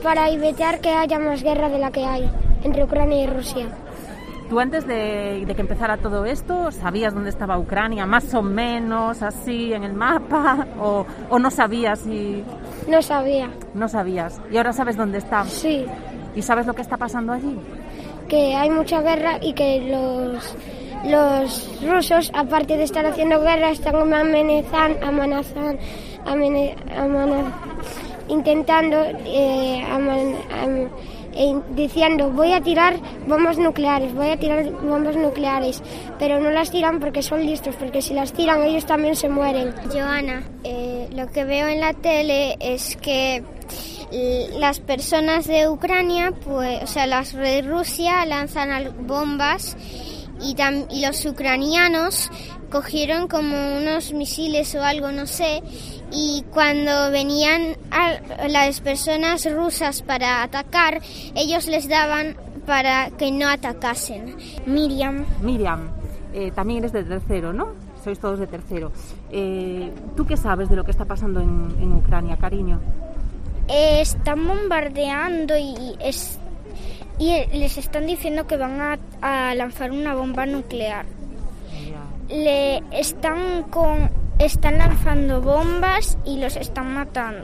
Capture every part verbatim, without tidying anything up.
Para evitar que haya más guerra de la que hay entre Ucrania y Rusia. ¿Tú antes de, de que empezara todo esto sabías dónde estaba Ucrania, más o menos así en el mapa? ¿O, o no sabías? Y... No sabía. No sabías. ¿Y ahora sabes dónde está? Sí. ¿Y sabes lo que está pasando allí? Que hay mucha guerra y que los, los rusos, aparte de estar haciendo guerra, están amenazando, amenazan, amene, amene, intentando, eh, aman, am, eh, diciendo voy a tirar bombas nucleares, voy a tirar bombas nucleares, pero no las tiran porque son listos, porque si las tiran ellos también se mueren. Joana, eh, lo que veo en la tele es que las personas de Ucrania, pues, o sea, las de Rusia lanzan bombas y, tam, y los ucranianos cogieron como unos misiles o algo, no sé, y cuando venían a las personas rusas para atacar, ellos les daban para que no atacasen. Miriam. Miriam, eh, también eres de tercero, ¿no? Sois todos de tercero. Eh, ¿Tú qué sabes de lo que está pasando en, en Ucrania, cariño? Eh, están bombardeando y, es, y les están diciendo que van a, a lanzar una bomba nuclear. Yeah. Le están con están lanzando bombas y los están matando.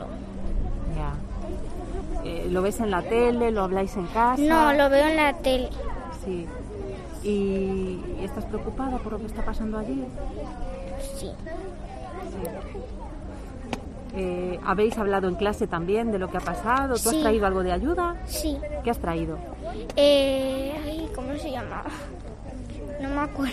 Ya. Yeah. Eh, ¿Lo ves en la tele? ¿Lo habláis en casa? No, lo veo en la tele. Sí. ¿Y estás preocupada por lo que está pasando allí? Sí. Sí. Eh, ¿Habéis hablado en clase también de lo que ha pasado? ¿Tú sí. has traído algo de ayuda? Sí. ¿Qué has traído? Eh, ay, ¿cómo se llama? No me acuerdo.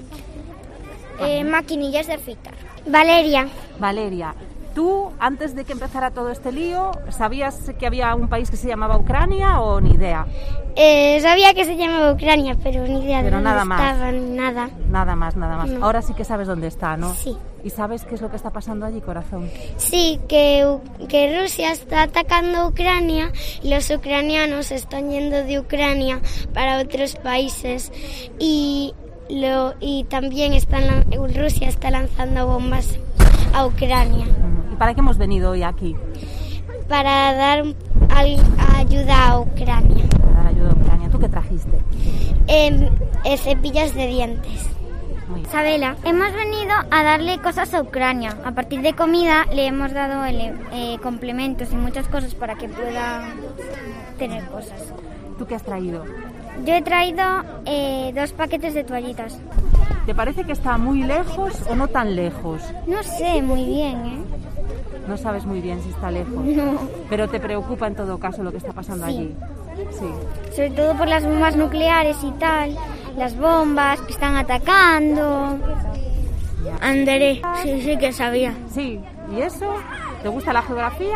Eh, maquinillas de afeitar. Valeria. Valeria, ¿tú antes de que empezara todo este lío sabías que había un país que se llamaba Ucrania o ni idea? Eh, sabía que se llamaba Ucrania, pero ni idea pero de dónde nada más. estaba, nada. Nada más, nada más. No. Ahora sí que sabes dónde está, ¿no? Sí. ¿Y sabes qué es lo que está pasando allí, corazón? Sí, que, que Rusia está atacando a Ucrania y los ucranianos están yendo de Ucrania para otros países y, lo, y también están, Rusia está lanzando bombas a Ucrania. ¿Y para qué hemos venido hoy aquí? Para dar ayuda a Ucrania. Para dar ayuda a Ucrania. ¿Tú qué trajiste? Eh, eh, cepillos de dientes. Isabela, hemos venido a darle cosas a Ucrania. A partir de comida le hemos dado el, eh, complementos y muchas cosas para que pueda tener cosas. ¿Tú qué has traído? Yo he traído eh, dos paquetes de toallitas. ¿Te parece que está muy lejos o no tan lejos? No sé muy bien, ¿eh? No sabes muy bien si está lejos. No. Pero te preocupa en todo caso lo que está pasando sí. allí. Sí. Sobre todo por las bombas nucleares y tal. Las bombas que están atacando. André, sí, sí que sabía. Sí, ¿y eso? ¿Te gusta la geografía?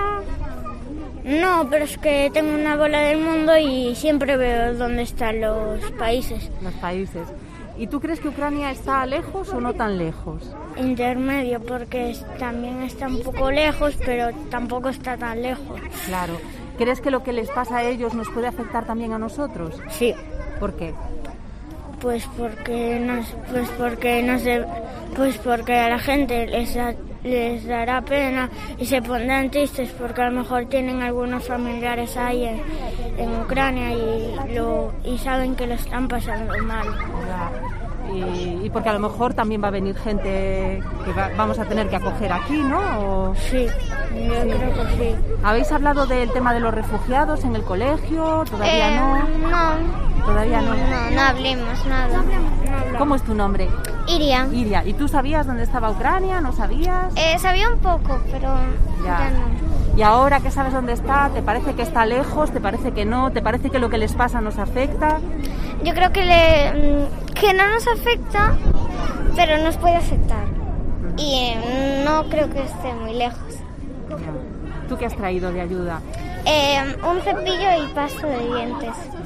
No, pero es que tengo una bola del mundo y siempre veo dónde están los países. Los países. ¿Y tú crees que Ucrania está lejos o no tan lejos? Intermedio, porque también está un poco lejos, pero tampoco está tan lejos. Claro. ¿Crees que lo que les pasa a ellos nos puede afectar también a nosotros? Sí. ¿Por qué? Pues porque no, pues porque no sé, pues porque a la gente les da, les dará pena y se pondrán tristes porque a lo mejor tienen algunos familiares ahí en, en Ucrania y lo y saben que lo están pasando mal. Y, y porque a lo mejor también va a venir gente que va, vamos a tener que acoger aquí, ¿no? O... Sí, yo sí. creo que sí. ¿Habéis hablado del tema de los refugiados en el colegio? ¿Todavía eh, no? No. ¿Todavía no? No, no hablemos nada. No hablemos. ¿Cómo es tu nombre? Iria. Iria. ¿Y tú sabías dónde estaba Ucrania? ¿No sabías? Eh, sabía un poco, pero ya. ya no. ¿Y ahora que sabes dónde está? ¿Te parece que está lejos? ¿Te parece que no? ¿Te parece que lo que les pasa nos afecta? Yo creo que, le, que no nos afecta, pero nos puede afectar. Y eh, no creo que esté muy lejos. ¿Tú qué has traído de ayuda? Eh, un cepillo y pasta de dientes.